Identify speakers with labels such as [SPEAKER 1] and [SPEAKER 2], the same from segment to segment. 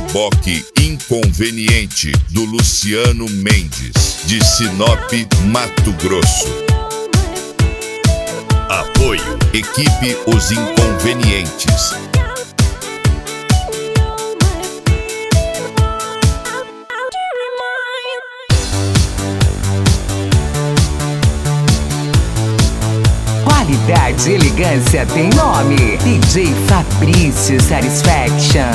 [SPEAKER 1] reboque inconveniente do Luciano Mendes, de Sinop, Mato Grosso. Apoio Equipe Os Inconvenientes.
[SPEAKER 2] Qualidade e elegância tem nome. DJ Fabrício Satisfaction.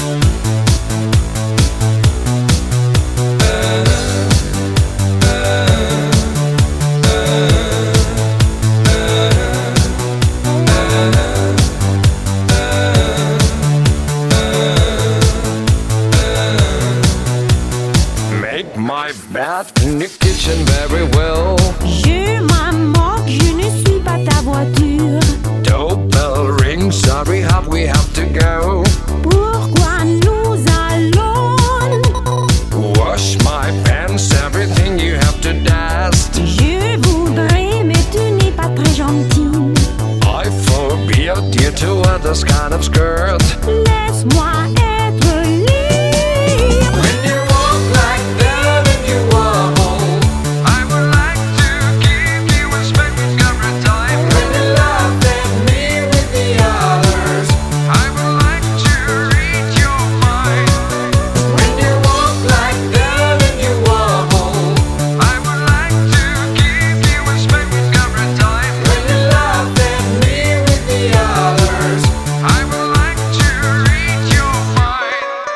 [SPEAKER 3] Make my bed in the kitchen very well.
[SPEAKER 4] Je m'amorque, je ne suis pas ta voiture.
[SPEAKER 3] Doorbell ring, sorry, how we have to go.
[SPEAKER 4] Pourquoi nous allons?
[SPEAKER 3] Wash my pants, everything you have to dust.
[SPEAKER 4] Je voudrais, mais tu n'es pas très gentil.
[SPEAKER 3] I forbid you to wear this kind of skirt.
[SPEAKER 4] Laisse-moi être libre.
[SPEAKER 3] When you walk like that and you wobble, I would like to give you a spanking every time. When you laugh at me with the others, I would like to read your mind. When you walk like that and you wobble, I would like to give you a spanking every time. When you laugh at me with the others, I would like to read your mind.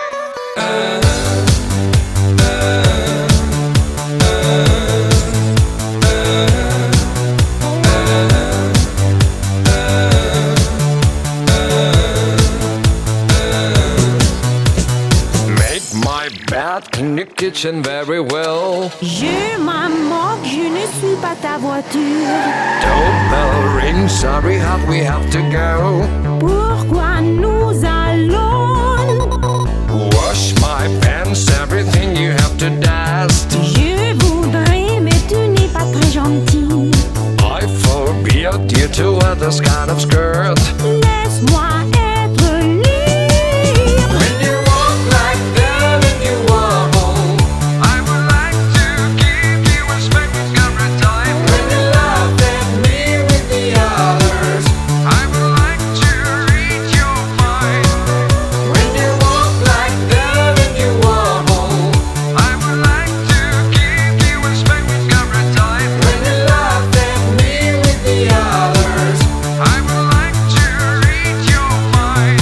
[SPEAKER 3] Make my bed in the kitchen very well.
[SPEAKER 4] Je m'amorque, je ne suis pas ta voiture.
[SPEAKER 3] Doorbell ring, sorry, how we have to go.
[SPEAKER 4] Pourquoi nous allons?
[SPEAKER 3] Wash my pants, everything you have to dust.
[SPEAKER 4] Je voudrais, mais tu n'es pas très gentil.
[SPEAKER 3] I forbid you to wear this kind of skirt.
[SPEAKER 4] Laisse-moi être libre.
[SPEAKER 3] When you walk like that and you wobble, I would like to give you a spanking every time. When you laugh at me with the others, I would like to read your mind. When you walk like that and you wobble, I would like to give you a spanking every time. When you laugh at me with the others, I would like to read your mind.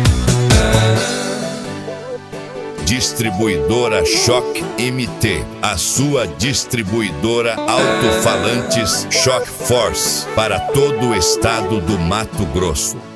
[SPEAKER 1] Distribuidora Choc MT, a sua distribuidora alto-falantes Choc Force para todo o estado do Mato Grosso.